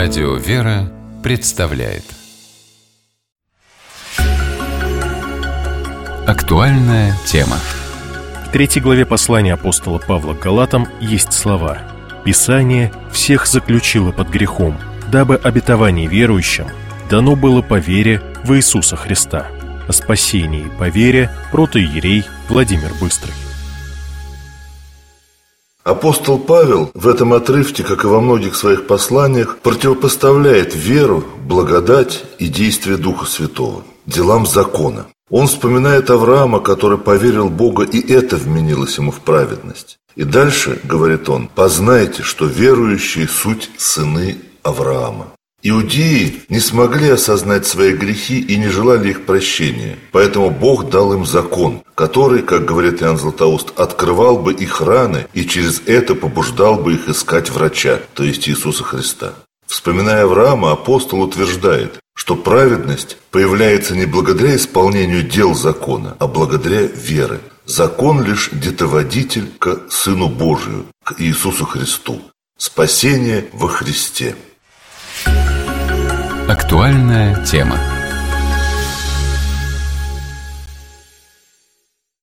Радио «Вера» представляет актуальная тема. В 3 главе послания апостола Павла к Галатам есть слова: «Писание всех заключило под грехом, дабы обетование верующим дано было по вере в Иисуса Христа». О спасении по вере протоиерей Владимир Быстрый. Апостол Павел в этом отрывке, как и во многих своих посланиях, противопоставляет веру, благодать и действие Духа Святого делам закона. Он вспоминает Авраама, который поверил в Бога, и это вменилось ему в праведность. И дальше, говорит он, познайте, что верующие суть сыны Авраама. Иудеи не смогли осознать свои грехи и не желали их прощения, поэтому Бог дал им закон, который, как говорит Иоанн Златоуст, открывал бы их раны и через это побуждал бы их искать врача, то есть Иисуса Христа. Вспоминая Авраама, апостол утверждает, что праведность появляется не благодаря исполнению дел закона, а благодаря вере. Закон лишь детоводитель к Сыну Божию, к Иисусу Христу. Спасение во Христе. Актуальная тема.